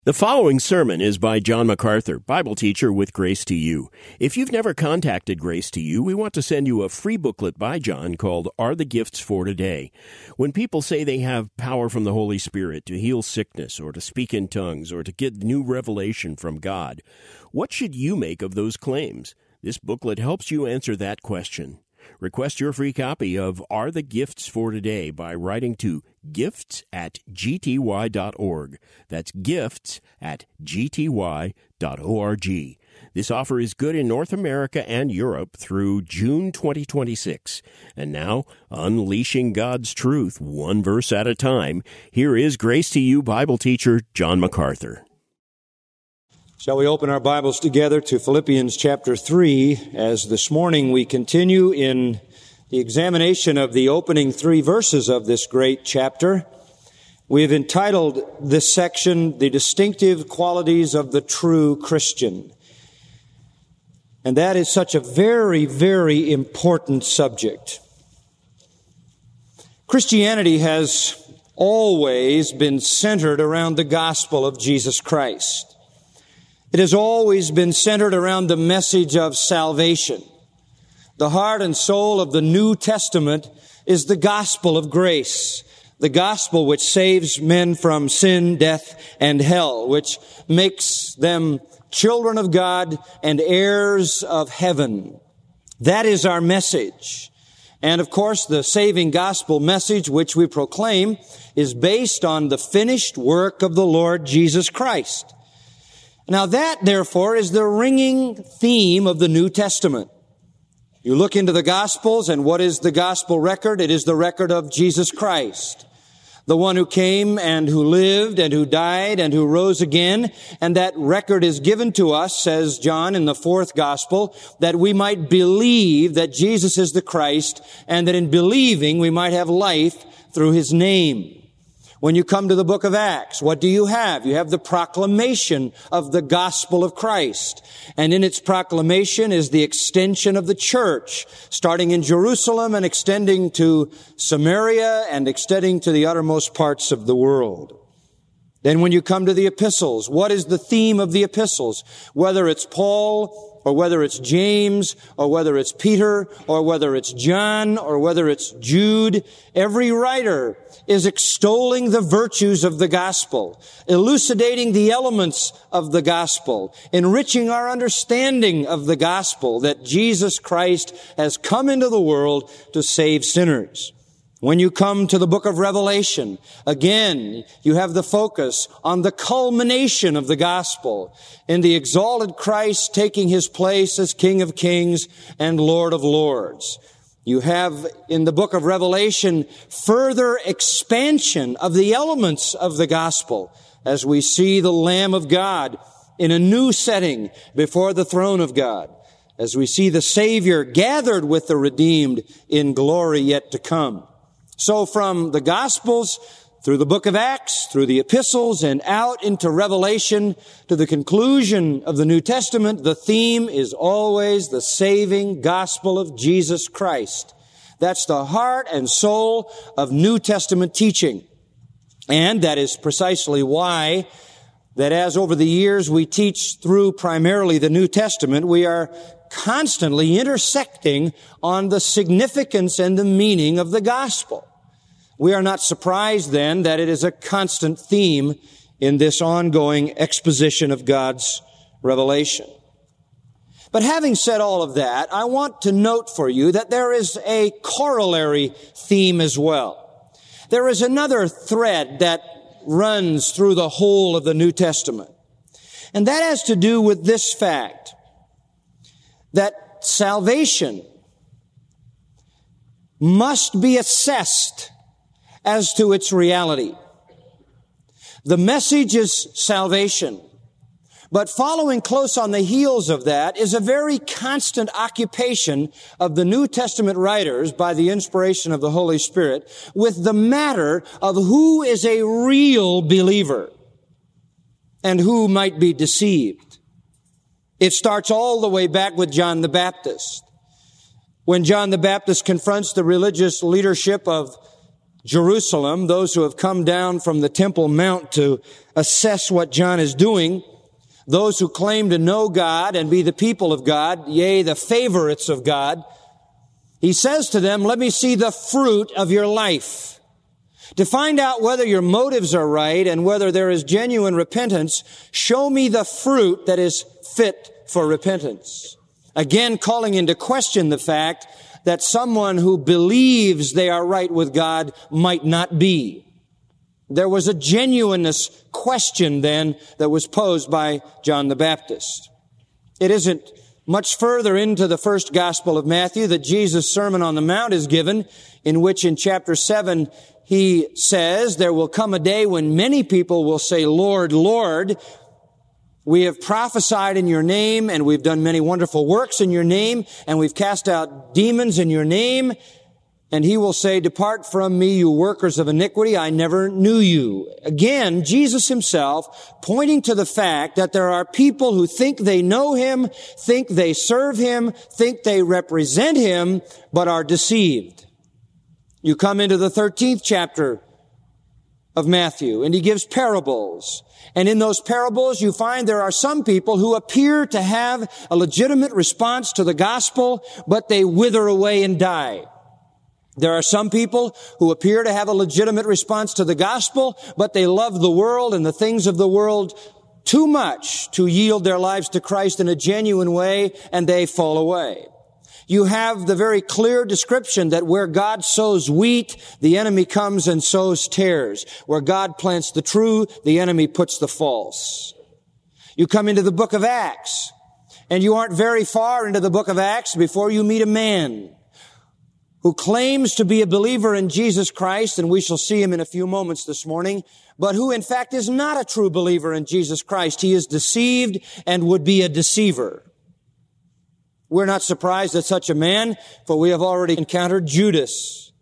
The following sermon is by John MacArthur, Bible teacher with Grace to You. If you've never contacted Grace to You, we want to send you a free booklet by John called Are the Gifts for Today? When people say they have power from the Holy Spirit to heal sickness or to speak in tongues or to get new revelation from God, what should you make of those claims? This booklet helps you answer that question. Request your free copy of Are the Gifts for Today by writing to gifts@gty.org. That's gifts@gty.org. This offer is good in North America and Europe through June 2026. And now, unleashing God's truth one verse at a time, here is Grace to You Bible teacher John MacArthur. Shall we open our Bibles together to Philippians chapter 3 as this morning we continue in the examination of the opening 3 verses of this great chapter. We have entitled this section, The Distinctive Qualities of the True Christian. And that is such a very, very important subject. Christianity has always been centered around the gospel of Jesus Christ. It has always been centered around the message of salvation. The heart and soul of the New Testament is the gospel of grace, the gospel which saves men from sin, death, and hell, which makes them children of God and heirs of heaven. That is our message. And of course, the saving gospel message which we proclaim is based on the finished work of the Lord Jesus Christ. Now that, therefore, is the ringing theme of the New Testament. You look into the Gospels, and what is the Gospel record? It is the record of Jesus Christ, the one who came and who lived and who died and who rose again. And that record is given to us, says John in the 4th Gospel, that we might believe that Jesus is the Christ, and that in believing we might have life through His name. When you come to the book of Acts, what do you have? You have the proclamation of the gospel of Christ. And in its proclamation is the extension of the church, starting in Jerusalem and extending to Samaria and extending to the uttermost parts of the world. Then when you come to the epistles, what is the theme of the epistles? Whether it's Paul, or whether it's James, or whether it's Peter, or whether it's John, or whether it's Jude, every writer is extolling the virtues of the gospel, elucidating the elements of the gospel, enriching our understanding of the gospel that Jesus Christ has come into the world to save sinners. When you come to the book of Revelation, again, you have the focus on the culmination of the gospel in the exalted Christ taking His place as King of Kings and Lord of Lords. You have in the book of Revelation further expansion of the elements of the gospel as we see the Lamb of God in a new setting before the throne of God, as we see the Savior gathered with the redeemed in glory yet to come. So from the Gospels, through the book of Acts, through the epistles, and out into Revelation, to the conclusion of the New Testament, the theme is always the saving gospel of Jesus Christ. That's the heart and soul of New Testament teaching. And that is precisely why that as over the years we teach through primarily the New Testament, we are constantly intersecting on the significance and the meaning of the gospel. We are not surprised then that it is a constant theme in this ongoing exposition of God's revelation. But having said all of that, I want to note for you that there is a corollary theme as well. There is another thread that runs through the whole of the New Testament. And that has to do with this fact, that salvation must be assessed as to its reality. The message is salvation. But following close on the heels of that is a very constant occupation of the New Testament writers by the inspiration of the Holy Spirit with the matter of who is a real believer and who might be deceived. It starts all the way back with John the Baptist. When John the Baptist confronts the religious leadership of Jerusalem, those who have come down from the Temple Mount to assess what John is doing, those who claim to know God and be the people of God, yea, the favorites of God, he says to them, let me see the fruit of your life. To find out whether your motives are right and whether there is genuine repentance, show me the fruit that is fit for repentance. Again, calling into question the fact that someone who believes they are right with God might not be. There was a genuineness question then that was posed by John the Baptist. It isn't much further into the first Gospel of Matthew that Jesus' Sermon on the Mount is given, in which in chapter 7 he says, there will come a day when many people will say, Lord, Lord, we have prophesied in your name, and we've done many wonderful works in your name, and we've cast out demons in your name. And he will say, depart from me, you workers of iniquity, I never knew you. Again, Jesus himself pointing to the fact that there are people who think they know him, think they serve him, think they represent him, but are deceived. You come into the 13th chapter of Matthew, and he gives parables. And in those parables, you find there are some people who appear to have a legitimate response to the gospel, but they wither away and die. There are some people who appear to have a legitimate response to the gospel, but they love the world and the things of the world too much to yield their lives to Christ in a genuine way, and they fall away. You have the very clear description that where God sows wheat, the enemy comes and sows tares. Where God plants the true, the enemy puts the false. You come into the book of Acts, and you aren't very far into the book of Acts before you meet a man who claims to be a believer in Jesus Christ, and we shall see him in a few moments this morning, but who in fact is not a true believer in Jesus Christ. He is deceived and would be a deceiver. We're not surprised at such a man, for we have already encountered Judas.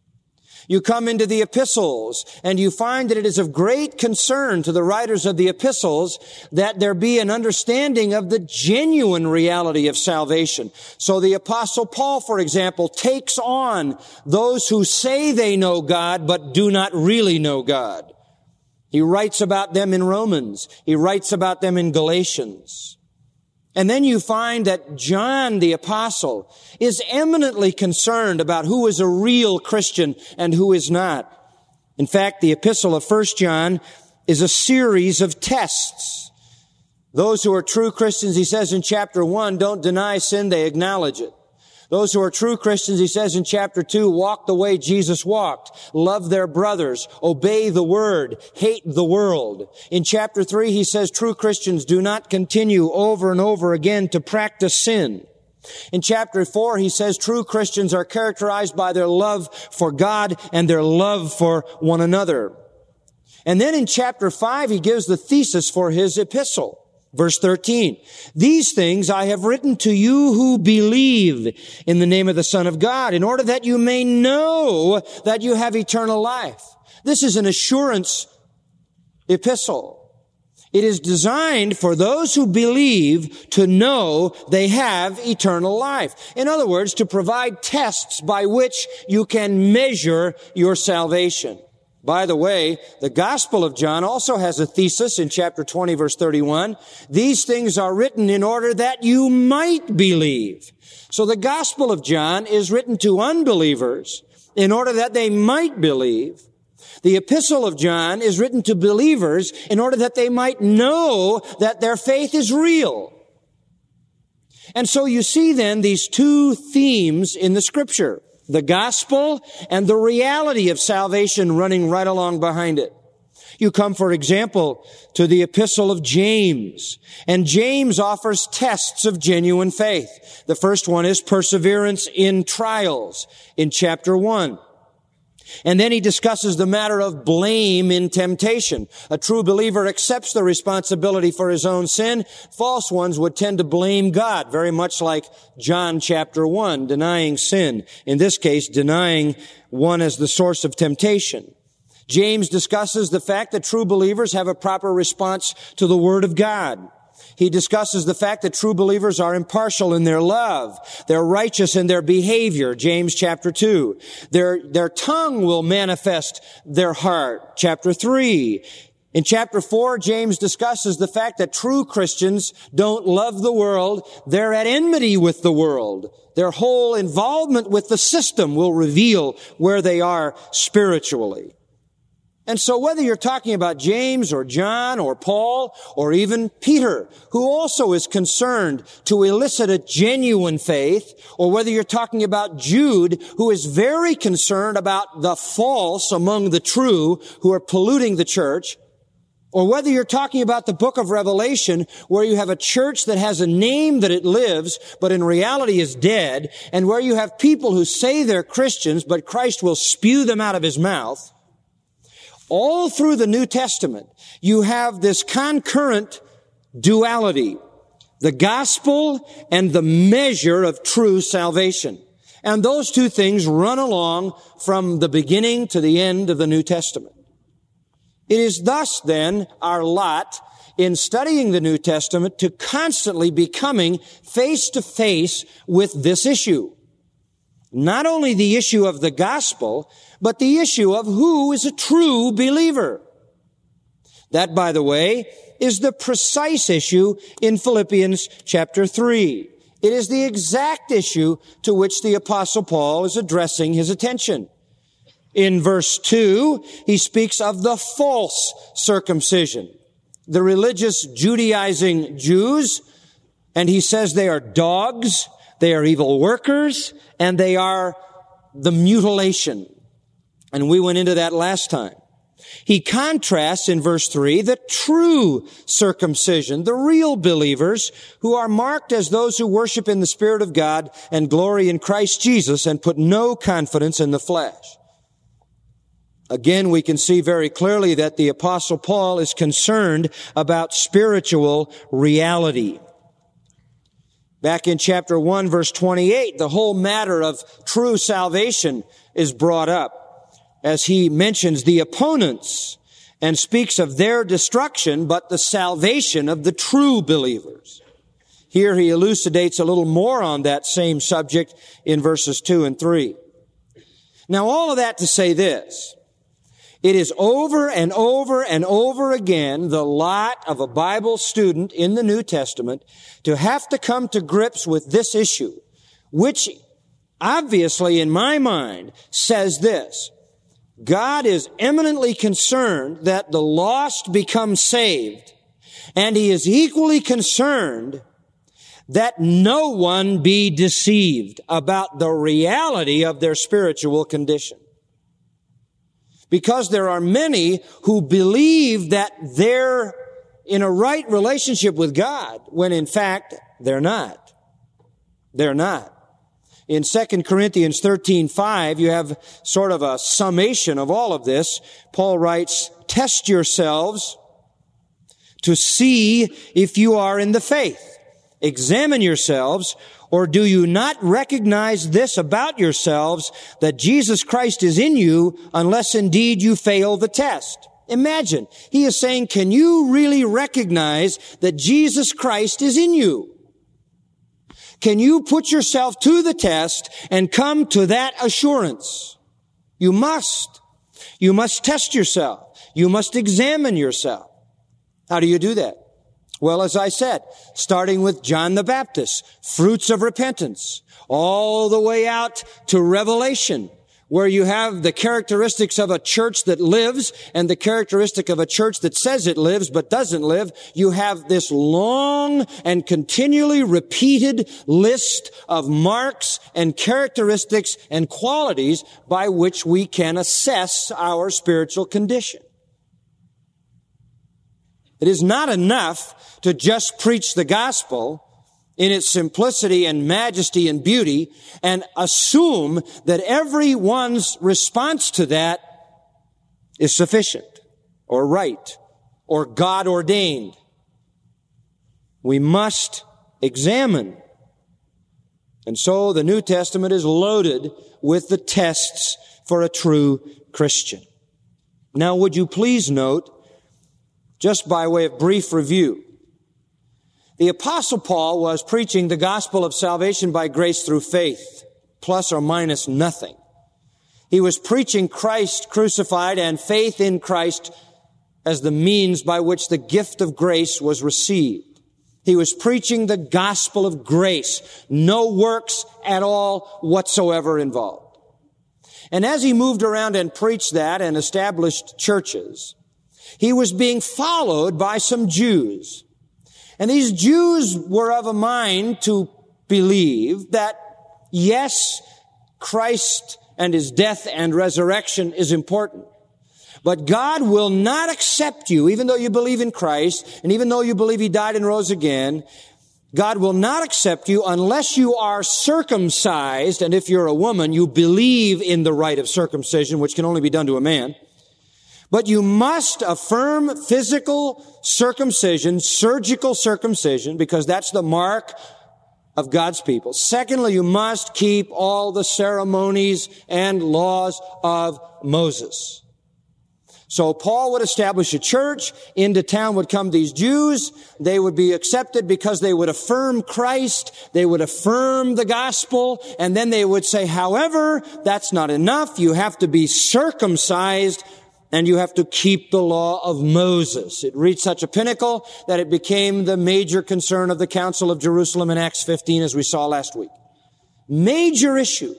You come into the epistles, and you find that it is of great concern to the writers of the epistles that there be an understanding of the genuine reality of salvation. So the Apostle Paul, for example, takes on those who say they know God, but do not really know God. He writes about them in Romans. He writes about them in Galatians. And then you find that John the Apostle is eminently concerned about who is a real Christian and who is not. In fact, the epistle of 1 John is a series of tests. Those who are true Christians, he says in chapter 1, don't deny sin, they acknowledge it. Those who are true Christians, he says in chapter 2, walk the way Jesus walked, love their brothers, obey the word, hate the world. In chapter 3, he says true Christians do not continue over and over again to practice sin. In chapter 4, he says true Christians are characterized by their love for God and their love for one another. And then in chapter 5, he gives the thesis for his epistle. Verse 13, these things I have written to you who believe in the name of the Son of God, in order that you may know that you have eternal life. This is an assurance epistle. It is designed for those who believe to know they have eternal life. In other words, to provide tests by which you can measure your salvation. By the way, the Gospel of John also has a thesis in chapter 20, verse 31. These things are written in order that you might believe. So the Gospel of John is written to unbelievers in order that they might believe. The Epistle of John is written to believers in order that they might know that their faith is real. And so you see then these two themes in the Scripture. The gospel and the reality of salvation running right along behind it. You come, for example, to the epistle of James, and James offers tests of genuine faith. The first one is perseverance in trials in chapter 1. And then he discusses the matter of blame in temptation. A true believer accepts the responsibility for his own sin. False ones would tend to blame God, very much like John chapter 1, denying sin. In this case, denying one as the source of temptation. James discusses the fact that true believers have a proper response to the Word of God. He discusses the fact that true believers are impartial in their love. They're righteous in their behavior, James chapter 2. Their tongue will manifest their heart, chapter 3. In chapter 4, James discusses the fact that true Christians don't love the world. They're at enmity with the world. Their whole involvement with the system will reveal where they are spiritually. And so whether you're talking about James or John or Paul or even Peter, who also is concerned to elicit a genuine faith, or whether you're talking about Jude, who is very concerned about the false among the true who are polluting the church, or whether you're talking about the book of Revelation, where you have a church that has a name that it lives, but in reality is dead, and where you have people who say they're Christians, but Christ will spew them out of his mouth, all through the New Testament, you have this concurrent duality, the gospel and the measure of true salvation. And those two things run along from the beginning to the end of the New Testament. It is thus, then, our lot in studying the New Testament to constantly be coming face to face with this issue. Not only the issue of the gospel, but the issue of who is a true believer. That, by the way, is the precise issue in Philippians chapter 3. It is the exact issue to which the Apostle Paul is addressing his attention. In verse 2, he speaks of the false circumcision, the religious Judaizing Jews, and he says they are dogs, they are evil workers, and they are the mutilation. And we went into that last time. He contrasts in verse 3 the true circumcision, the real believers who are marked as those who worship in the Spirit of God and glory in Christ Jesus and put no confidence in the flesh. Again, we can see very clearly that the Apostle Paul is concerned about spiritual reality. Back in chapter 1, verse 28, the whole matter of true salvation is brought up as he mentions the opponents and speaks of their destruction, but the salvation of the true believers. Here he elucidates a little more on that same subject in verses 2 and 3. Now, all of that to say this: it is over and over and over again the lot of a Bible student in the New Testament to have to come to grips with this issue, which obviously in my mind says this: God is eminently concerned that the lost become saved, and he is equally concerned that no one be deceived about the reality of their spiritual condition. Because there are many who believe that they're in a right relationship with God, when in fact they're not. They're not. In 2 Corinthians 13:5, you have sort of a summation of all of this. Paul writes, "Test yourselves to see if you are in the faith. Examine yourselves, or do you not recognize this about yourselves, that Jesus Christ is in you, unless indeed you fail the test?" Imagine, he is saying, can you really recognize that Jesus Christ is in you? Can you put yourself to the test and come to that assurance? You must. You must test yourself. You must examine yourself. How do you do that? Well, as I said, starting with John the Baptist, fruits of repentance, all the way out to Revelation, where you have the characteristics of a church that lives and the characteristic of a church that says it lives but doesn't live. You have this long and continually repeated list of marks and characteristics and qualities by which we can assess our spiritual condition. It is not enough to just preach the gospel in its simplicity and majesty and beauty and assume that everyone's response to that is sufficient or right or God ordained. We must examine. And so the New Testament is loaded with the tests for a true Christian. Now, would you please note, just by way of brief review, The Apostle Paul was preaching the gospel of salvation by grace through faith, plus or minus nothing. He was preaching Christ crucified and faith in Christ as the means by which the gift of grace was received. He was preaching the gospel of grace, no works at all whatsoever involved. And as he moved around and preached that and established churches, he was being followed by some Jews. And these Jews were of a mind to believe that, yes, Christ and his death and resurrection is important. But God will not accept you, even though you believe in Christ, and even though you believe he died and rose again, God will not accept you unless you are circumcised, and if you're a woman, you believe in the rite of circumcision, which can only be done to a man. But you must affirm physical circumcision, surgical circumcision, because that's the mark of God's people. Secondly, you must keep all the ceremonies and laws of Moses. So Paul would establish a church. Into town would come these Jews. They would be accepted because they would affirm Christ. They would affirm the gospel. And then they would say, however, that's not enough. You have to be circumcised and you have to keep the law of Moses. It reached such a pinnacle that it became the major concern of the Council of Jerusalem in Acts 15, as we saw last week. Major issue.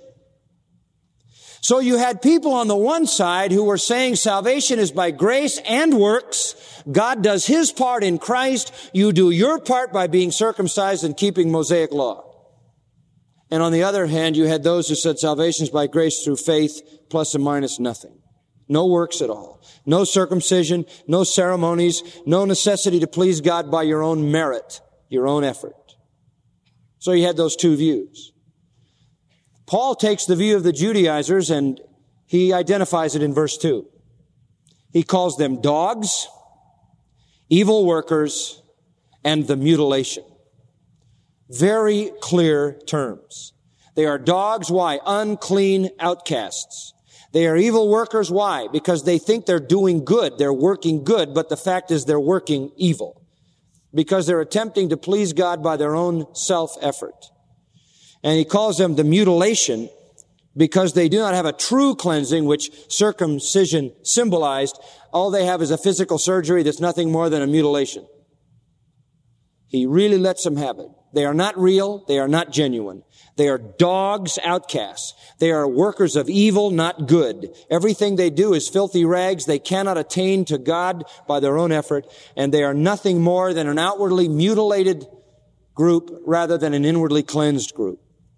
So you had people on the one side who were saying salvation is by grace and works. God does his part in Christ. You do your part by being circumcised and keeping Mosaic law. And on the other hand, you had those who said salvation is by grace through faith, plus or minus nothing. No works at all. No circumcision, no ceremonies, no necessity to please God by your own merit, your own effort. So you had those two views. Paul takes the view of the Judaizers and he identifies it in verse 2. He calls them dogs, evil workers, and the mutilation. Very clear terms. They are dogs. Why? Unclean outcasts. They are evil workers. Why? Because they think they're doing good. They're working good, but the fact is they're working evil. Because they're attempting to please God by their own self-effort. And he calls them the mutilation because they do not have a true cleansing, which circumcision symbolized. All they have is a physical surgery that's nothing more than a mutilation. He really lets them have it. They are not real. They are not genuine. They are dogs, outcasts. They are workers of evil, not good. Everything they do is filthy rags. They cannot attain to God by their own effort, and they are nothing more than an outwardly mutilated group rather than an inwardly cleansed group.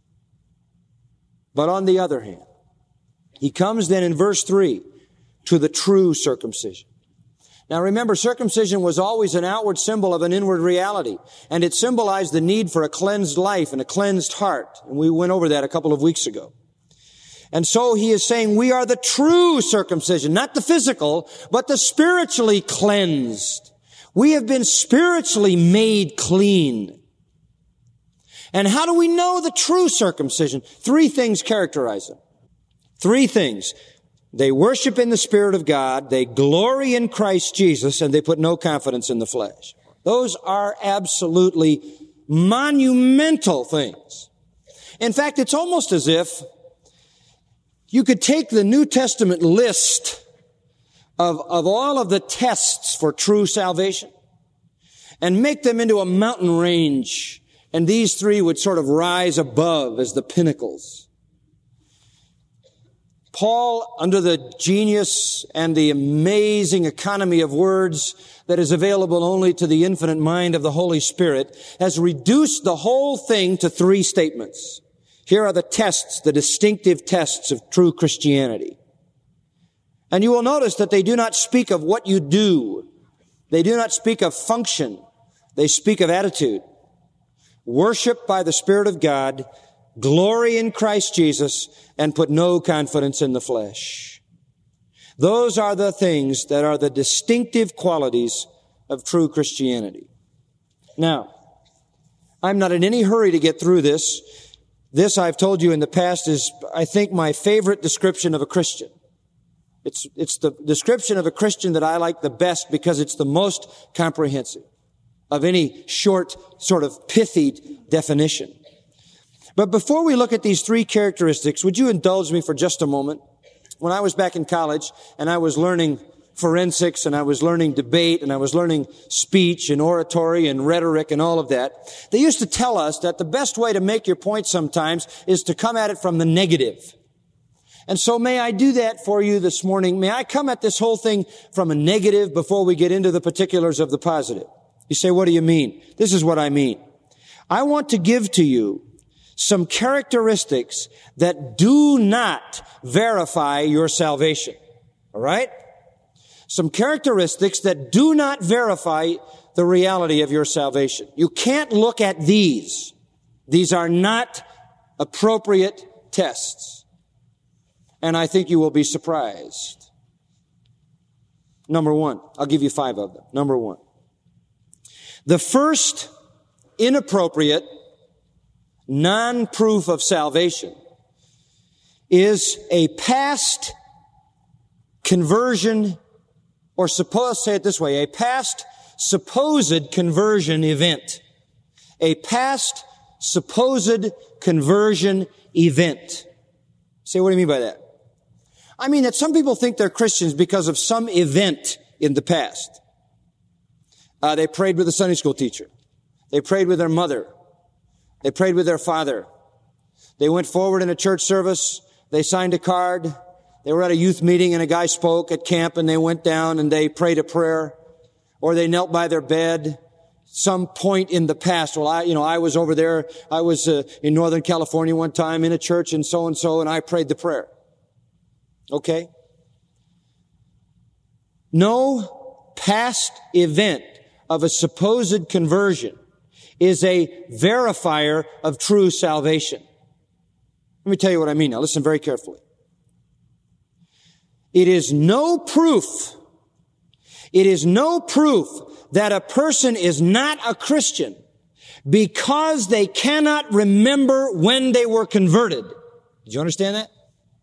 But on the other hand, he comes then in verse 3 to the true circumcision. Now remember, circumcision was always an outward symbol of an inward reality, and it symbolized the need for a cleansed life and a cleansed heart. And we went over that a couple of weeks ago. And so he is saying we are the true circumcision, not the physical, but the spiritually cleansed. We have been spiritually made clean. And how do we know the true circumcision? 3 things characterize them. 3 things. They worship in the Spirit of God, they glory in Christ Jesus, and they put no confidence in the flesh. Those are absolutely monumental things. In fact, it's almost as if you could take the New Testament list of all of the tests for true salvation and make them into a mountain range, and these 3 would sort of rise above as the pinnacles. Paul, under the genius and the amazing economy of words that is available only to the infinite mind of the Holy Spirit, has reduced the whole thing to 3 statements. Here are the tests, the distinctive tests of true Christianity. And you will notice that they do not speak of what you do. They do not speak of function. They speak of attitude. Worship by the Spirit of God, glory in Christ Jesus, and put no confidence in the flesh. Those are the things that are the distinctive qualities of true Christianity. Now, I'm not in any hurry to get through this. This, I've told you in the past, is, I think, my favorite description of a Christian. It's the description of a Christian that I like the best because it's the most comprehensive. of any short, sort of pithy definition. But before we look at these three characteristics, would you indulge me for just a moment? When I was back in college and I was learning forensics and I was learning debate and I was learning speech and oratory and rhetoric and all of that, they used to tell us that the best way to make your point sometimes is to come at it from the negative. And so may I do that for you this morning? May I come at this whole thing from a negative before we get into the particulars of the positive? You say, what do you mean? This is what I mean. I want to give to you some characteristics that do not verify your salvation. All right? Some characteristics that do not verify the reality of your salvation. You can't look at these. These are not appropriate tests. And I think you will be surprised. Number one, I'll give you 5 of them. Number one, the first inappropriate non-proof of salvation is a past conversion, or say it this way, a past supposed conversion event. A past supposed conversion event. Say, what do you mean by that? I mean that some people think they're Christians because of some event in the past. They prayed with a Sunday school teacher. They prayed with their mother. They prayed with their father. They went forward in a church service. They signed a card. They were at a youth meeting and a guy spoke at camp and they went down and they prayed a prayer. Or they knelt by their bed. Some point in the past. Well, I was over there. I was in Northern California one time in a church and so and I prayed the prayer. Okay? No past event of a supposed conversion is a verifier of true salvation. Let me tell you what I mean now. Listen very carefully. It is no proof that a person is not a Christian because they cannot remember when they were converted. Did you understand that?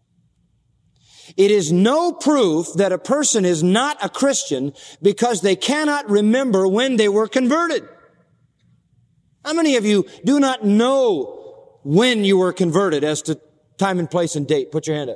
It is no proof that a person is not a Christian because they cannot remember when they were converted. How many of you do not know when you were converted as to time and place and date? Put your hand up.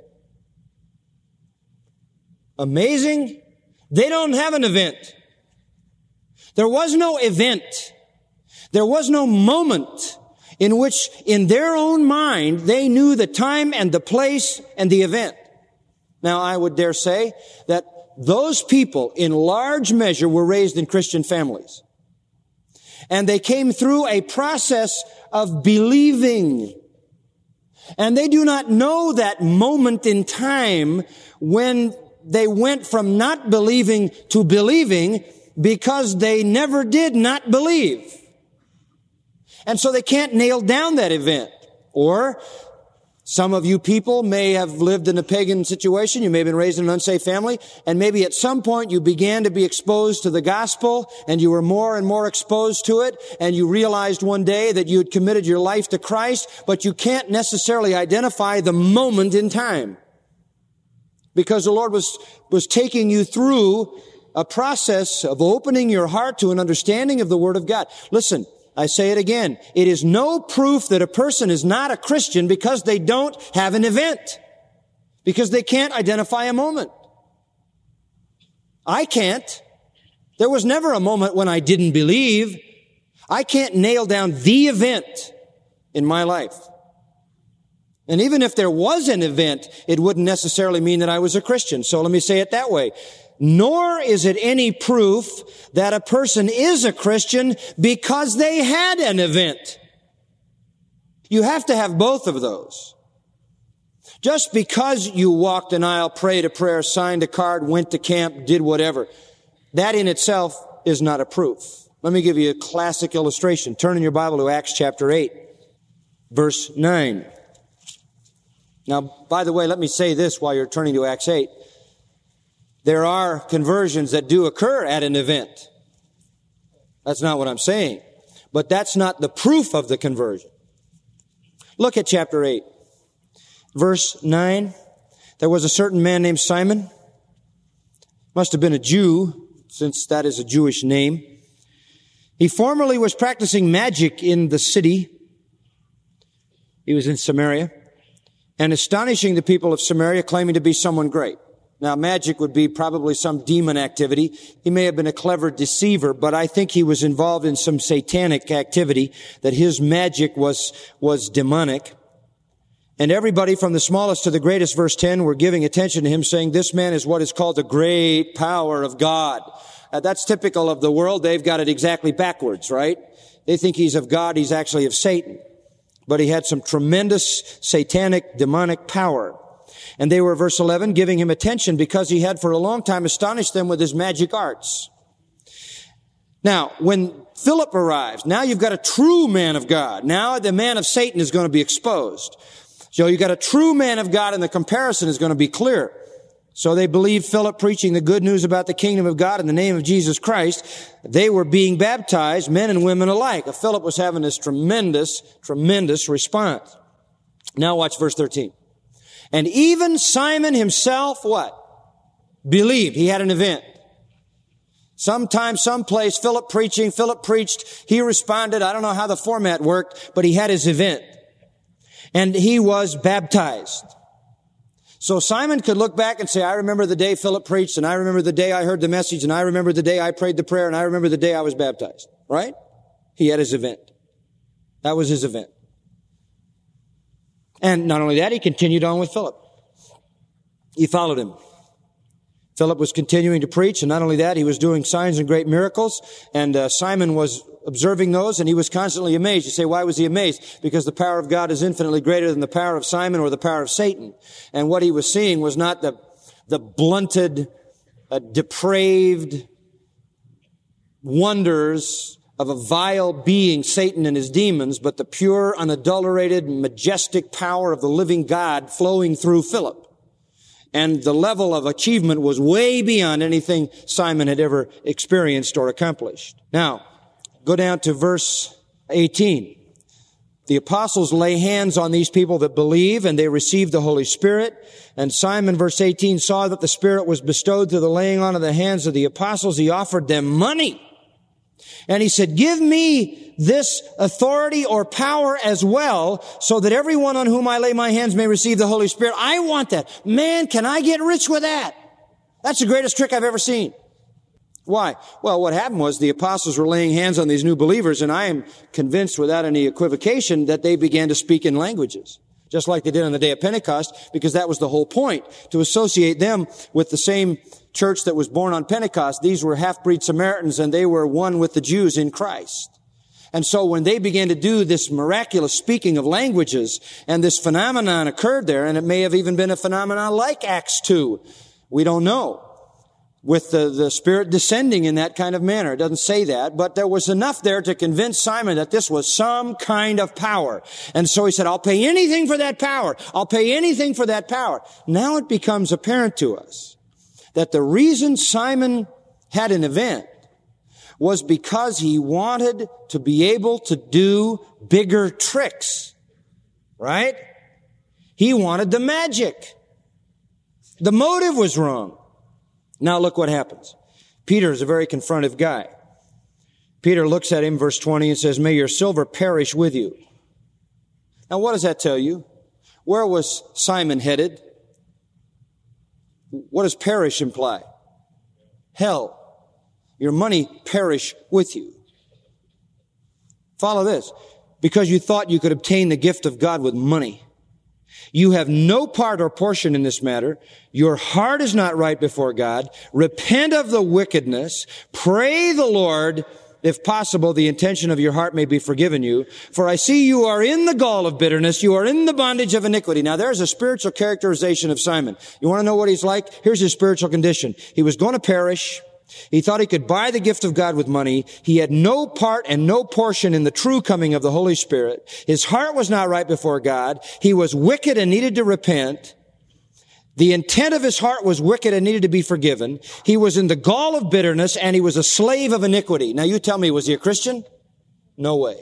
Amazing. They don't have an event. There was no event. There was no moment in which in their own mind they knew the time and the place and the event. Now, I would dare say that those people in large measure were raised in Christian families. And they came through a process of believing. And they do not know that moment in time when they went from not believing to believing because they never did not believe. And so they can't nail down that event. Or some of you people may have lived in a pagan situation. You may have been raised in an unsafe family. And maybe at some point you began to be exposed to the gospel and you were more and more exposed to it. And you realized one day that you had committed your life to Christ, but you can't necessarily identify the moment in time. Because the Lord was taking you through a process of opening your heart to an understanding of the Word of God. Listen, I say it again. It is no proof that a person is not a Christian because they don't have an event. Because they can't identify a moment. I can't. There was never a moment when I didn't believe. I can't nail down the event in my life. And even if there was an event, it wouldn't necessarily mean that I was a Christian. So let me say it that way. Nor is it any proof that a person is a Christian because they had an event. You have to have both of those. Just because you walked an aisle, prayed a prayer, signed a card, went to camp, did whatever, that in itself is not a proof. Let me give you a classic illustration. Turn in your Bible to Acts chapter 8, verse 9. Now, by the way, let me say this while you're turning to Acts 8. There are conversions that do occur at an event. That's not what I'm saying. But that's not the proof of the conversion. Look at chapter 8. Verse 9. There was a certain man named Simon. Must have been a Jew, since that is a Jewish name. He formerly was practicing magic in the city. He was in Samaria and astonishing the people of Samaria, claiming to be someone great. Now, magic would be probably some demon activity. He may have been a clever deceiver, but I think he was involved in some satanic activity, that his magic was demonic. And everybody from the smallest to the greatest, verse 10, were giving attention to him, saying, this man is what is called the great power of God. That's typical of the world. They've got it exactly backwards, right? They think he's of God. He's actually of Satan. But he had some tremendous satanic, demonic power. And they were, verse 11, giving him attention because he had for a long time astonished them with his magic arts. Now, when Philip arrives, now you've got a true man of God. Now the man of Satan is going to be exposed. So you've got a true man of God, and the comparison is going to be clear. So they believed Philip preaching the good news about the kingdom of God in the name of Jesus Christ. They were being baptized, men and women alike. Philip was having this tremendous response. Now watch verse 13. And even Simon himself, what? Believed. He had an event. Sometime, someplace, Philip preached, he responded. I don't know how the format worked, but he had his event. And he was baptized. So Simon could look back and say, I remember the day Philip preached, and I remember the day I heard the message, and I remember the day I prayed the prayer, and I remember the day I was baptized. Right? He had his event. That was his event. And not only that, he continued on with Philip. He followed him. Philip was continuing to preach, and not only that, he was doing signs and great miracles, and Simon was observing those, and he was constantly amazed. You say, why was he amazed? Because the power of God is infinitely greater than the power of Simon or the power of Satan. And what he was seeing was not the blunted, depraved wonders of a vile being, Satan and his demons, but the pure, unadulterated, majestic power of the living God flowing through Philip. And the level of achievement was way beyond anything Simon had ever experienced or accomplished. Now, go down to verse 18. The apostles lay hands on these people that believe, and they received the Holy Spirit. And Simon, verse 18, saw that the Spirit was bestowed through the laying on of the hands of the apostles. He offered them money. And he said, give me this authority or power as well, so that everyone on whom I lay my hands may receive the Holy Spirit. I want that. Man, can I get rich with that? That's the greatest trick I've ever seen. Why? Well, what happened was the apostles were laying hands on these new believers, and I am convinced without any equivocation that they began to speak in languages, just like they did on the day of Pentecost, because that was the whole point, to associate them with the same church that was born on Pentecost. These were half-breed Samaritans, and they were one with the Jews in Christ. And so when they began to do this miraculous speaking of languages, and this phenomenon occurred there, and it may have even been a phenomenon like Acts 2, we don't know, with the Spirit descending in that kind of manner. It doesn't say that, but there was enough there to convince Simon that this was some kind of power. And so he said, I'll pay anything for that power. I'll pay anything for that power. Now it becomes apparent to us that the reason Simon had an event was because he wanted to be able to do bigger tricks. Right? He wanted the magic. The motive was wrong. Now look what happens. Peter is a very confrontive guy. Peter looks at him, verse 20, and says, may your silver perish with you. Now what does that tell you? Where was Simon headed? What does perish imply? Hell. Your money perish with you. Follow this. Because you thought you could obtain the gift of God with money. You have no part or portion in this matter. Your heart is not right before God. Repent of the wickedness. Pray the Lord, if possible, the intention of your heart may be forgiven you. For I see you are in the gall of bitterness. You are in the bondage of iniquity. Now there's a spiritual characterization of Simon. You want to know what he's like? Here's his spiritual condition. He was going to perish. He thought he could buy the gift of God with money. He had no part and no portion in the true coming of the Holy Spirit. His heart was not right before God. He was wicked and needed to repent. The intent of his heart was wicked and needed to be forgiven. He was in the gall of bitterness, and he was a slave of iniquity. Now you tell me, was he a Christian? No way.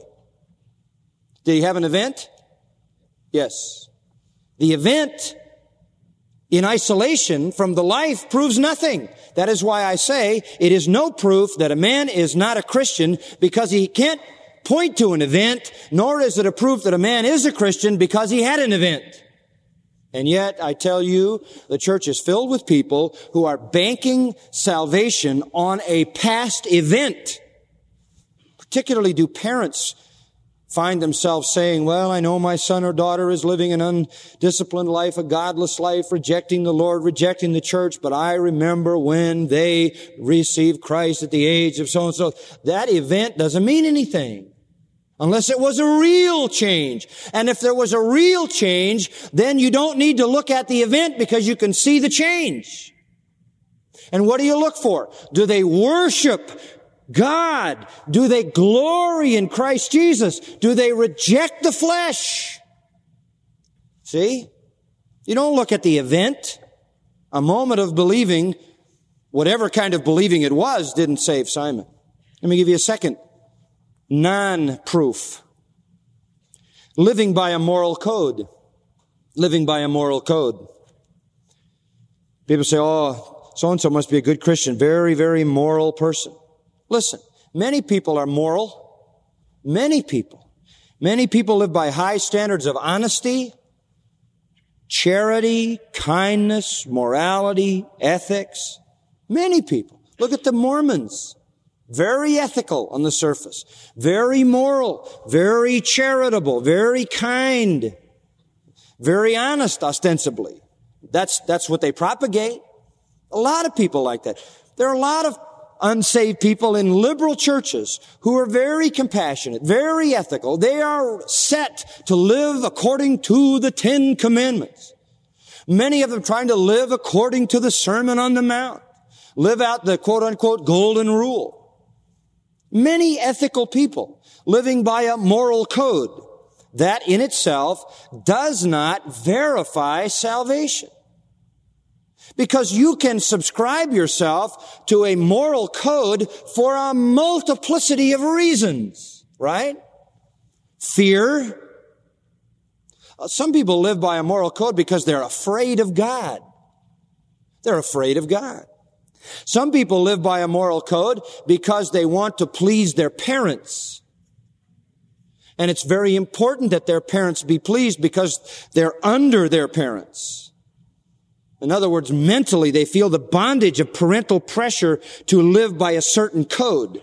Did he have an event? Yes. The event in isolation from the life proves nothing. That is why I say it is no proof that a man is not a Christian because he can't point to an event, nor is it a proof that a man is a Christian because he had an event. And yet, I tell you, the church is filled with people who are banking salvation on a past event. Particularly do parents find themselves saying, well, I know my son or daughter is living an undisciplined life, a godless life, rejecting the Lord, rejecting the church, but I remember when they received Christ at the age of so-and-so. That event doesn't mean anything unless it was a real change. And if there was a real change, then you don't need to look at the event because you can see the change. And what do you look for? Do they worship God? Do they glory in Christ Jesus? Do they reject the flesh? See? You don't look at the event. A moment of believing, whatever kind of believing it was, didn't save Simon. Let me give you a second non-proof. Living by a moral code. Living by a moral code. People say, oh, so-and-so must be a good Christian. Very, very moral person. Listen, many people are moral. Many people. Many people live by high standards of honesty, charity, kindness, morality, ethics. Many people. Look at the Mormons. Very ethical on the surface. Very moral. Very charitable. Very kind. Very honest, ostensibly. That's what they propagate. A lot of people like that. There are a lot of unsaved people in liberal churches who are very compassionate, very ethical. They are set to live according to the 10 Commandments. Many of them trying to live according to the Sermon on the Mount. Live out the quote-unquote golden rule. Many ethical people living by a moral code. That in itself does not verify salvation. Because you can subscribe yourself to a moral code for a multiplicity of reasons, right? Fear. Some people live by a moral code because they're afraid of God. They're afraid of God. Some people live by a moral code because they want to please their parents. And it's very important that their parents be pleased because they're under their parents. In other words, mentally, they feel the bondage of parental pressure to live by a certain code.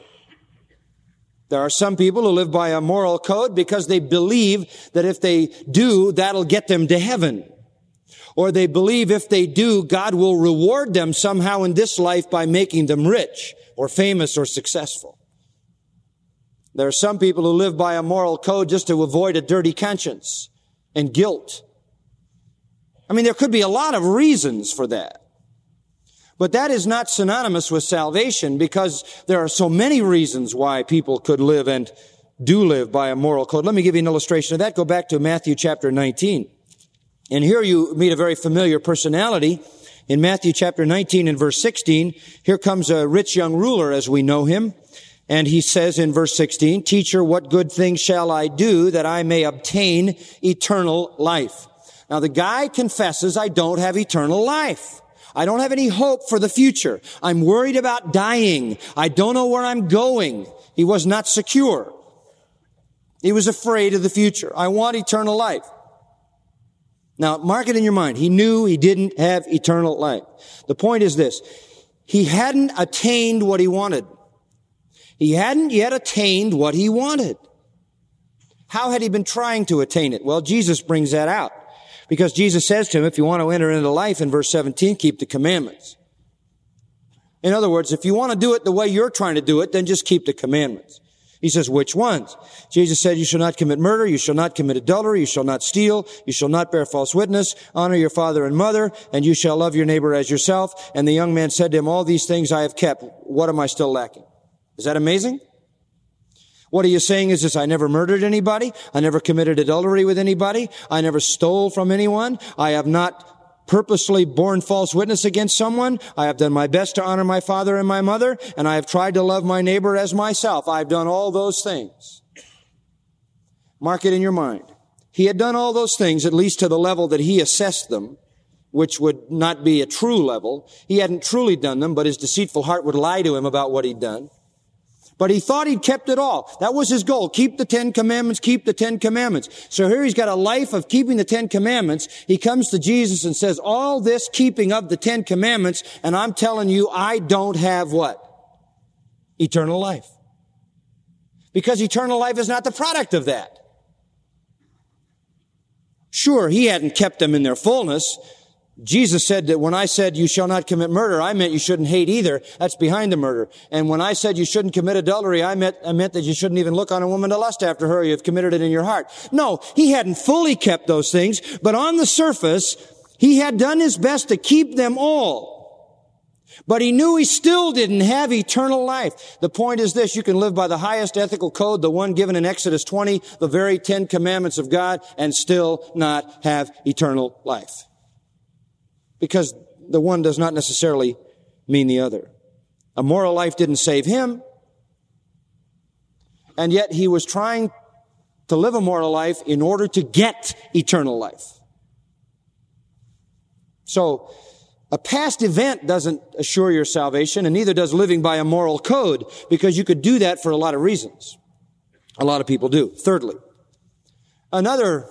There are some people who live by a moral code because they believe that if they do, that'll get them to heaven. Or they believe if they do, God will reward them somehow in this life by making them rich or famous or successful. There are some people who live by a moral code just to avoid a dirty conscience and guilt. I mean, there could be a lot of reasons for that. But that is not synonymous with salvation because there are so many reasons why people could live and do live by a moral code. Let me give you an illustration of that. Go back to Matthew chapter 19. And here you meet a very familiar personality. In Matthew chapter 19 and verse 16, here comes a rich young ruler as we know him. And he says in verse 16, "Teacher, what good thing shall I do that I may obtain eternal life?" Now the guy confesses, I don't have eternal life. I don't have any hope for the future. I'm worried about dying. I don't know where I'm going. He was not secure. He was afraid of the future. I want eternal life. Now, mark it in your mind. He knew he didn't have eternal life. The point is this. He hadn't attained what he wanted. He hadn't yet attained what he wanted. How had he been trying to attain it? Well, Jesus brings that out. Because Jesus says to him, if you want to enter into life, in verse 17, keep the commandments. In other words, if you want to do it the way you're trying to do it, then just keep the commandments. He says, which ones? Jesus said, you shall not commit murder, you shall not commit adultery, you shall not steal, you shall not bear false witness, honor your father and mother, and you shall love your neighbor as yourself. And the young man said to him, all these things I have kept. What am I still lacking? Is that amazing? What are you saying is this, I never murdered anybody, I never committed adultery with anybody, I never stole from anyone, I have not purposely borne false witness against someone, I have done my best to honor my father and my mother, and I have tried to love my neighbor as myself. I've done all those things. Mark it in your mind. He had done all those things, at least to the level that he assessed them, which would not be a true level. He hadn't truly done them, but his deceitful heart would lie to him about what he'd done. But he thought he'd kept it all. That was his goal. Keep the 10 Commandments, keep the 10 Commandments. So here he's got a life of keeping the 10 Commandments. He comes to Jesus and says, all this keeping of the 10 Commandments, and I'm telling you, I don't have what? Eternal life. Because eternal life is not the product of that. Sure, he hadn't kept them in their fullness. Jesus said that when I said you shall not commit murder, I meant you shouldn't hate either. That's behind the murder. And when I said you shouldn't commit adultery, I meant that you shouldn't even look on a woman to lust after her. You've committed it in your heart. No, he hadn't fully kept those things, but on the surface, he had done his best to keep them all. But he knew he still didn't have eternal life. The point is this: you can live by the highest ethical code, the one given in Exodus 20, the very 10 Commandments of God, and still not have eternal life. Because the one does not necessarily mean the other. A moral life didn't save him, and yet he was trying to live a moral life in order to get eternal life. So, a past event doesn't assure your salvation, and neither does living by a moral code, because you could do that for a lot of reasons. A lot of people do. Thirdly, another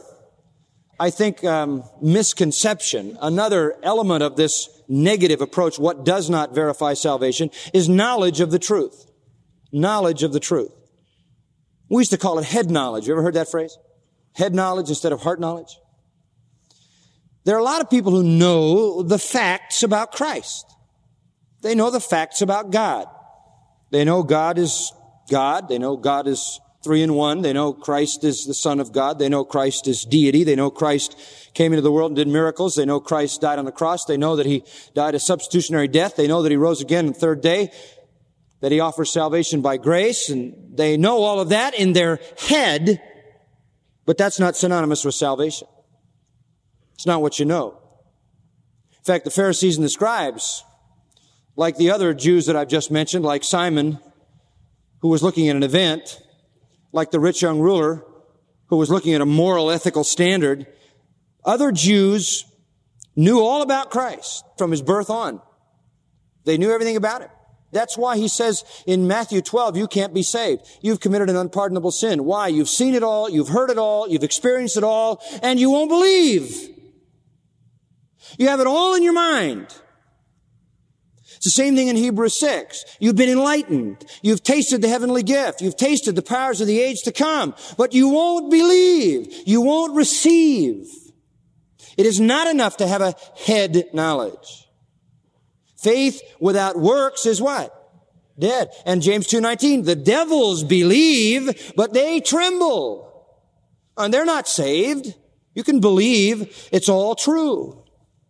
misconception, another element of this negative approach, what does not verify salvation, is knowledge of the truth. Knowledge of the truth. We used to call it head knowledge. You ever heard that phrase? Head knowledge instead of heart knowledge? There are a lot of people who know the facts about Christ. They know the facts about God. They know God is God. They know God is 3 in 1. They know Christ is the Son of God. They know Christ is deity. They know Christ came into the world and did miracles. They know Christ died on the cross. They know that he died a substitutionary death. They know that he rose again on the third day, that he offers salvation by grace. And they know all of that in their head, but that's not synonymous with salvation. It's not what you know. In fact, the Pharisees and the scribes, like the other Jews that I've just mentioned, like Simon, who was looking at an event, like the rich young ruler who was looking at a moral, ethical standard, other Jews knew all about Christ from his birth on. They knew everything about him. That's why he says in Matthew 12, you can't be saved. You've committed an unpardonable sin. Why? You've seen it all, you've heard it all, you've experienced it all, and you won't believe. You have it all in your mind. It's the same thing in Hebrews 6. You've been enlightened. You've tasted the heavenly gift. You've tasted the powers of the age to come. But you won't believe. You won't receive. It is not enough to have a head knowledge. Faith without works is what? Dead. And James 2:19, the devils believe, but they tremble. And they're not saved. You can believe it's all true.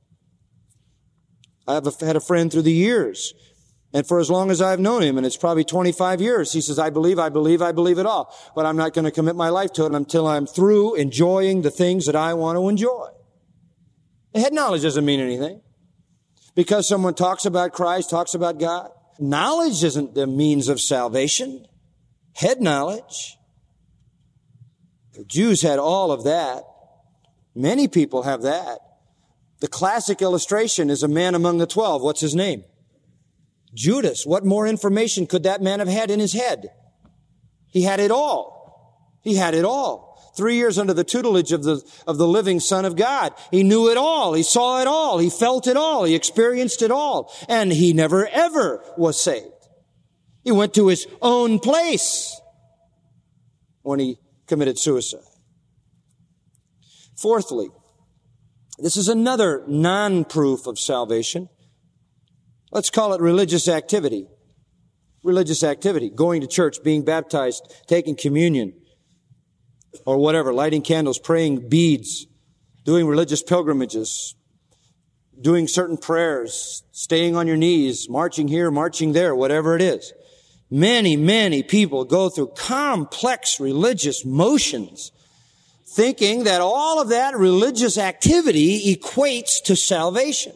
I've had a friend through the years, and for as long as I've known him, and it's probably 25 years, he says, I believe it all, but I'm not going to commit my life to it until I'm through enjoying the things that I want to enjoy. Head knowledge doesn't mean anything. Because someone talks about Christ, talks about God, knowledge isn't the means of salvation. Head knowledge. The Jews had all of that. Many people have that. The classic illustration is a man among the 12. What's his name? Judas. What more information could that man have had in his head? He had it all. He had it all. 3 years under the tutelage of the living Son of God. He knew it all. He saw it all. He felt it all. He experienced it all. And he never ever was saved. He went to his own place when he committed suicide. Fourthly, this is another non-proof of salvation. Let's call it religious activity. Religious activity. Going to church, being baptized, taking communion, or whatever, lighting candles, praying beads, doing religious pilgrimages, doing certain prayers, staying on your knees, marching here, marching there, whatever it is. Many, many people go through complex religious motions thinking that all of that religious activity equates to salvation.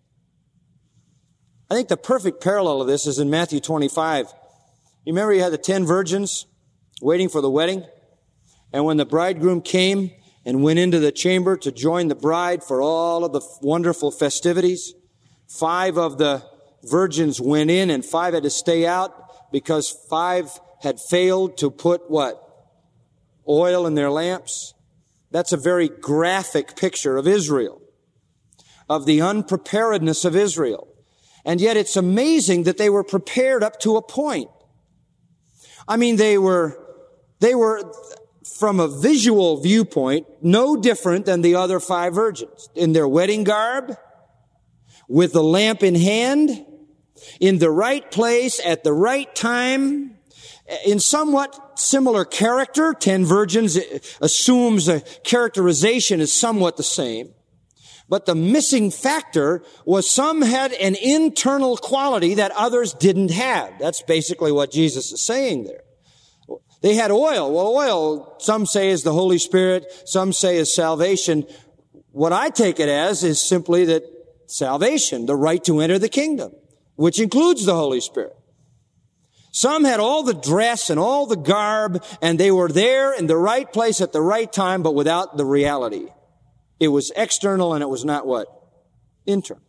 I think the perfect parallel of this is in Matthew 25. You remember you had the 10 virgins waiting for the wedding? And when the bridegroom came and went into the chamber to join the bride for all of the wonderful festivities. 5 of the virgins went in and 5 had to stay out because 5 had failed to put what? Oil in their lamps. That's a very graphic picture of Israel, of the unpreparedness of Israel. And yet it's amazing that they were prepared up to a point. I mean, they were from a visual viewpoint no different than the other 5 virgins. In their wedding garb, with the lamp in hand, in the right place, at the right time, in somewhat similar character. 10 virgins assumes the characterization is somewhat the same. But the missing factor was some had an internal quality that others didn't have. That's basically what Jesus is saying there. They had oil. Well, oil, some say is the Holy Spirit, some say is salvation. What I take it as is simply that salvation, the right to enter the kingdom, which includes the Holy Spirit. Some had all the dress and all the garb, and they were there in the right place at the right time, but without the reality. It was external and it was not what? Internal.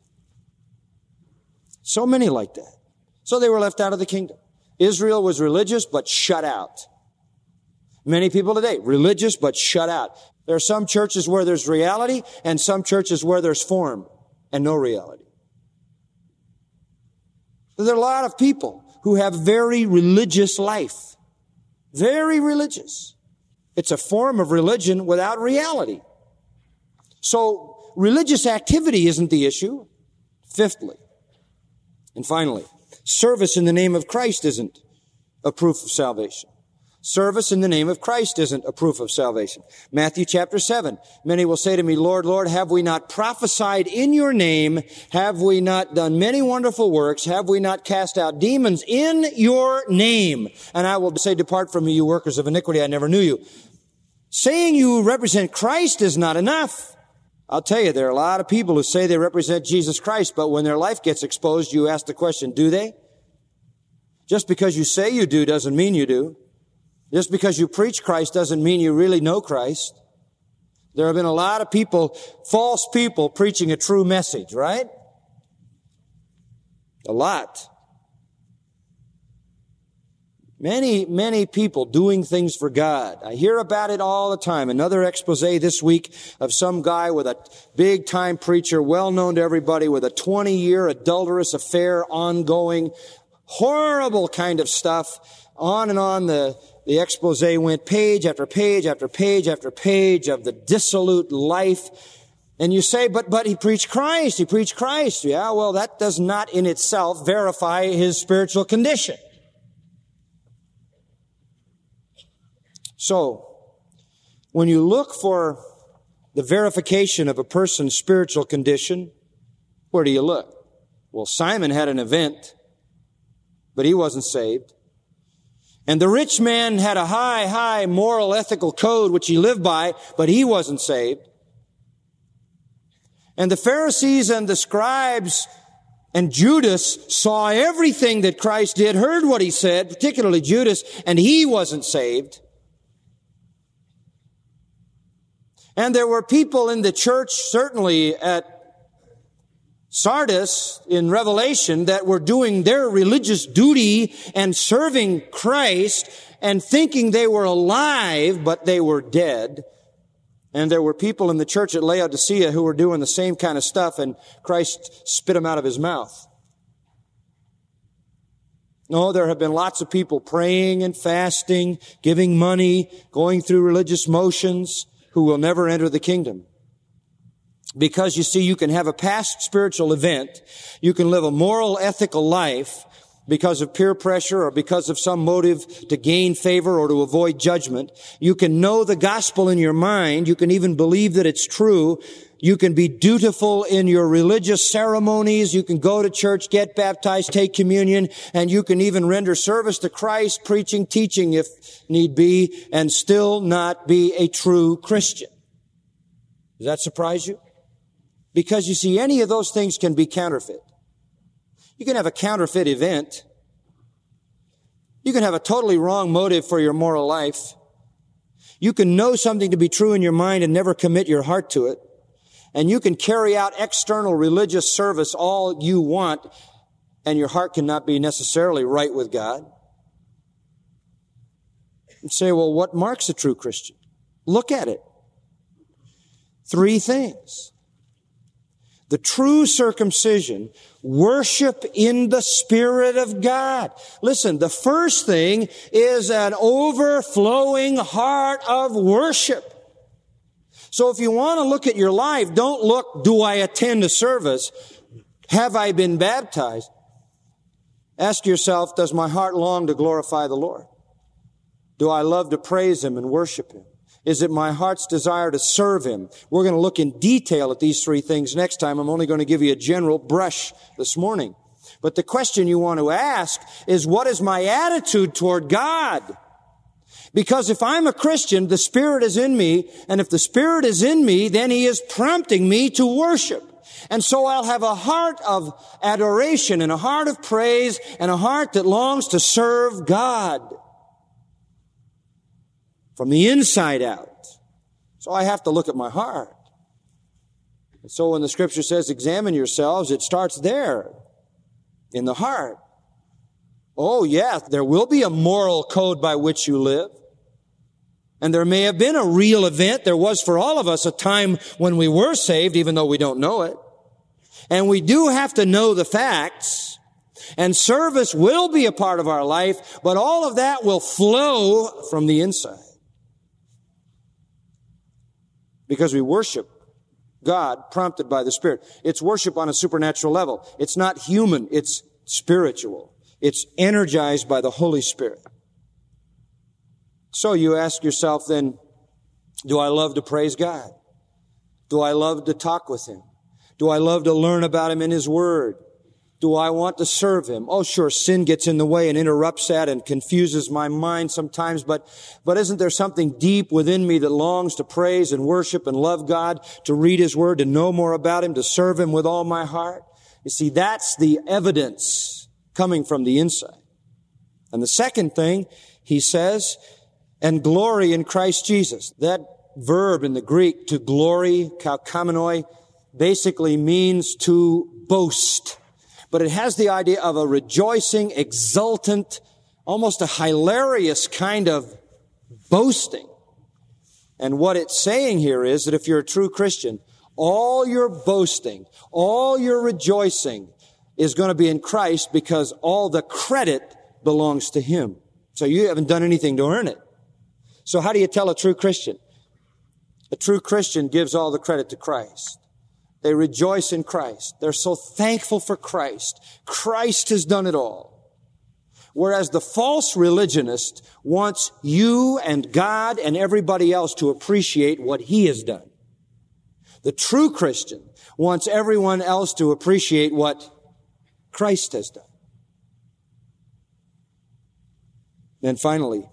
So many like that. So they were left out of the kingdom. Israel was religious but shut out. Many people today, religious but shut out. There are some churches where there's reality and some churches where there's form and no reality. There are a lot of people who have very religious life. Very religious. It's a form of religion without reality. So, religious activity isn't the issue. Fifthly, and finally, service in the name of Christ isn't a proof of salvation. Service in the name of Christ isn't a proof of salvation. Matthew chapter 7. Many will say to me, Lord, Lord, have we not prophesied in your name? Have we not done many wonderful works? Have we not cast out demons in your name? And I will say, depart from me, you workers of iniquity, I never knew you. Saying you represent Christ is not enough. I'll tell you, there are a lot of people who say they represent Jesus Christ, but when their life gets exposed, you ask the question, do they? Just because you say you do doesn't mean you do. Just because you preach Christ doesn't mean you really know Christ. There have been a lot of people, false people, preaching a true message, right? A lot. Many people doing things for God. I hear about it all the time. Another expose this week of some guy with a big-time preacher, well-known to everybody, with a 20-year adulterous affair ongoing. Horrible kind of stuff. On and on the expose went, page after page after page after page of the dissolute life. And you say, but he preached Christ. He preached Christ. Yeah, well, that does not in itself verify his spiritual condition. So, when you look for the verification of a person's spiritual condition, where do you look? Well, Simon had an event, but he wasn't saved. And the rich man had a high moral ethical code which he lived by, but he wasn't saved. And the Pharisees and the scribes and Judas saw everything that Christ did, heard what he said, particularly Judas, and he wasn't saved. And there were people in the church, certainly at Sardis in Revelation, that were doing their religious duty and serving Christ and thinking they were alive, but they were dead. And there were people in the church at Laodicea who were doing the same kind of stuff, and Christ spit them out of his mouth. No, there have been lots of people praying and fasting, giving money, going through religious motions, who will never enter the kingdom. Because you see, you can have a past spiritual event, you can live a moral, ethical life because of peer pressure or because of some motive to gain favor or to avoid judgment. You can know the gospel in your mind, you can even believe that it's true, you can be dutiful in your religious ceremonies, you can go to church, get baptized, take communion, and you can even render service to Christ, preaching, teaching if need be, and still not be a true Christian. Does that surprise you? Because you see, any of those things can be counterfeit. You can have a counterfeit event. You can have a totally wrong motive for your moral life. You can know something to be true in your mind and never commit your heart to it. And you can carry out external religious service all you want, and your heart cannot be necessarily right with God. And say, well, what marks a true Christian? Look at it. 3 things. The true circumcision, worship in the Spirit of God. Listen, the first thing is an overflowing heart of worship. So if you want to look at your life, don't look, do I attend a service? Have I been baptized? Ask yourself, does my heart long to glorify the Lord? Do I love to praise Him and worship Him? Is it my heart's desire to serve Him? We're going to look in detail at these 3 things next time. I'm only going to give you a general brush this morning. But the question you want to ask is, what is my attitude toward God? Because if I'm a Christian, the Spirit is in me, and if the Spirit is in me, then He is prompting me to worship. And so I'll have a heart of adoration and a heart of praise and a heart that longs to serve God from the inside out. So I have to look at my heart. And so when the Scripture says, examine yourselves, it starts there, in the heart. Oh, yeah, there will be a moral code by which you live. And there may have been a real event. There was for all of us a time when we were saved, even though we don't know it. And we do have to know the facts. And service will be a part of our life, but all of that will flow from the inside. Because we worship God prompted by the Spirit. It's worship on a supernatural level. It's not human. It's spiritual. It's energized by the Holy Spirit. So you ask yourself then, do I love to praise God? Do I love to talk with Him? Do I love to learn about Him in His Word? Do I want to serve Him? Oh, sure, sin gets in the way and interrupts that and confuses my mind sometimes, but isn't there something deep within me that longs to praise and worship and love God, to read His Word, to know more about Him, to serve Him with all my heart? You see, that's the evidence coming from the inside. And the second thing, he says, and glory in Christ Jesus. That verb in the Greek, to glory, kaukomenoi, basically means to boast. But it has the idea of a rejoicing, exultant, almost a hilarious kind of boasting. And what it's saying here is that if you're a true Christian, all your boasting, all your rejoicing is going to be in Christ, because all the credit belongs to Him. So you haven't done anything to earn it. So how do you tell a true Christian? A true Christian gives all the credit to Christ. They rejoice in Christ. They're so thankful for Christ. Christ has done it all. Whereas the false religionist wants you and God and everybody else to appreciate what He has done. The true Christian wants everyone else to appreciate what Christ has done. And finally,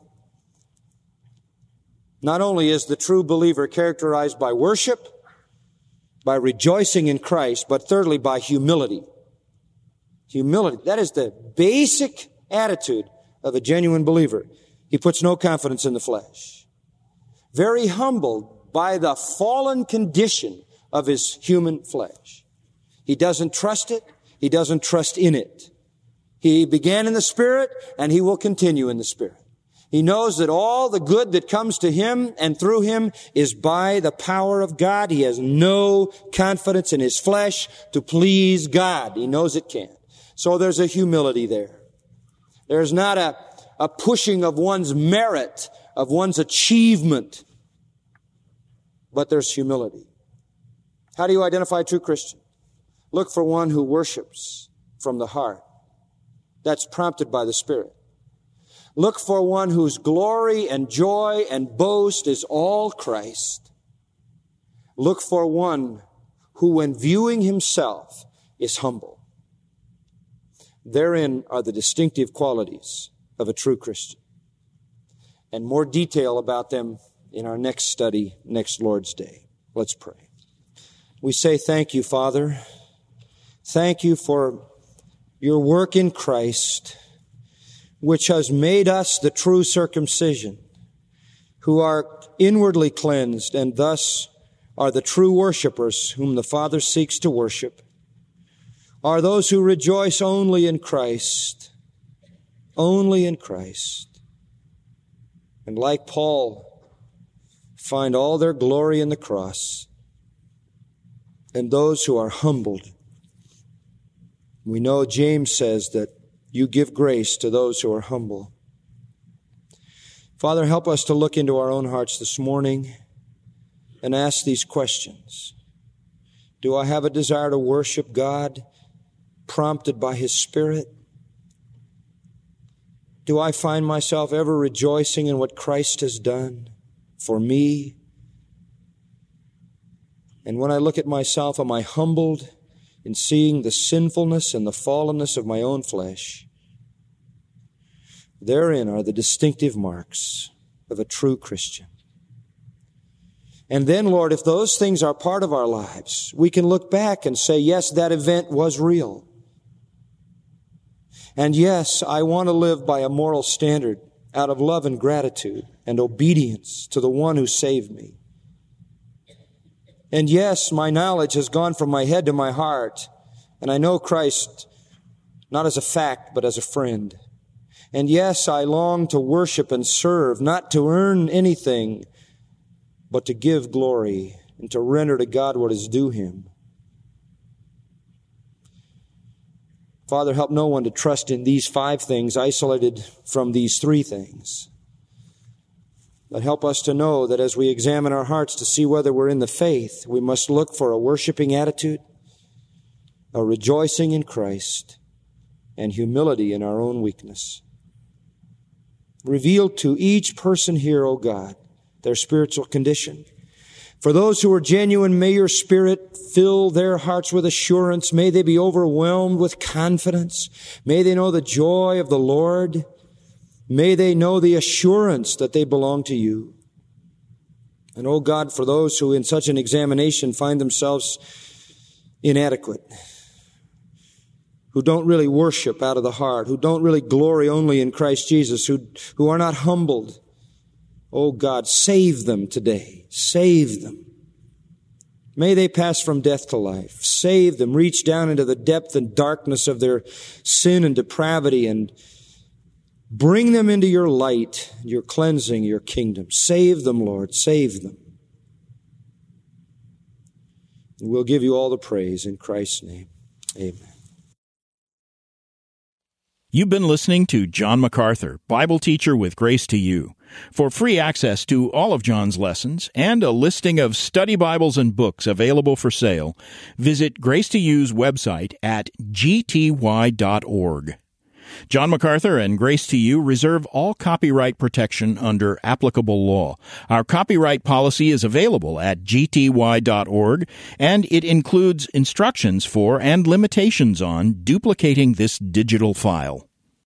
not only is the true believer characterized by worship, by rejoicing in Christ, but thirdly, by humility. Humility. That is the basic attitude of a genuine believer. He puts no confidence in the flesh. Very humbled by the fallen condition of his human flesh. He doesn't trust it. He doesn't trust in it. He began in the Spirit, and he will continue in the Spirit. He knows that all the good that comes to him and through him is by the power of God. He has no confidence in his flesh to please God. He knows it can't. So there's a humility there. There's not a pushing of one's merit, of one's achievement, but there's humility. How do you identify a true Christian? Look for one who worships from the heart. That's prompted by the Spirit. Look for one whose glory and joy and boast is all Christ. Look for one who, when viewing himself, is humble. Therein are the distinctive qualities of a true Christian. And more detail about them in our next study, next Lord's Day. Let's pray. We say thank you, Father. Thank you for your work in Christ, which has made us the true circumcision, who are inwardly cleansed and thus are the true worshipers whom the Father seeks to worship, are those who rejoice only in Christ, and like Paul, find all their glory in the cross, and those who are humbled. We know James says that you give grace to those who are humble. Father, help us to look into our own hearts this morning and ask these questions. Do I have a desire to worship God, prompted by His Spirit? Do I find myself ever rejoicing in what Christ has done for me? And when I look at myself, am I humbled in seeing the sinfulness and the fallenness of my own flesh? Therein are the distinctive marks of a true Christian. And then, Lord, if those things are part of our lives, we can look back and say, yes, that event was real. And yes, I want to live by a moral standard out of love and gratitude and obedience to the one who saved me. And yes, my knowledge has gone from my head to my heart, and I know Christ not as a fact, but as a friend. And yes, I long to worship and serve, not to earn anything, but to give glory and to render to God what is due Him. Father, help no one to trust in these 5 things isolated from these 3 things. But help us to know that as we examine our hearts to see whether we're in the faith, we must look for a worshiping attitude, a rejoicing in Christ, and humility in our own weakness. Reveal to each person here, O God, their spiritual condition. For those who are genuine, may your Spirit fill their hearts with assurance. May they be overwhelmed with confidence. May they know the joy of the Lord. May they know the assurance that they belong to you. And, oh God, for those who in such an examination find themselves inadequate, who don't really worship out of the heart, who don't really glory only in Christ Jesus, who are not humbled, oh God, save them today. Save them. May they pass from death to life. Save them. Reach down into the depth and darkness of their sin and depravity and bring them into your light, your cleansing, your kingdom. Save them, Lord. Save them. And we'll give you all the praise in Christ's name. Amen. You've been listening to John MacArthur, Bible teacher with Grace to You. For free access to all of John's lessons and a listing of study Bibles and books available for sale, visit Grace to You's website at gty.org. John MacArthur and Grace to You reserve all copyright protection under applicable law. Our copyright policy is available at gty.org, and it includes instructions for and limitations on duplicating this digital file.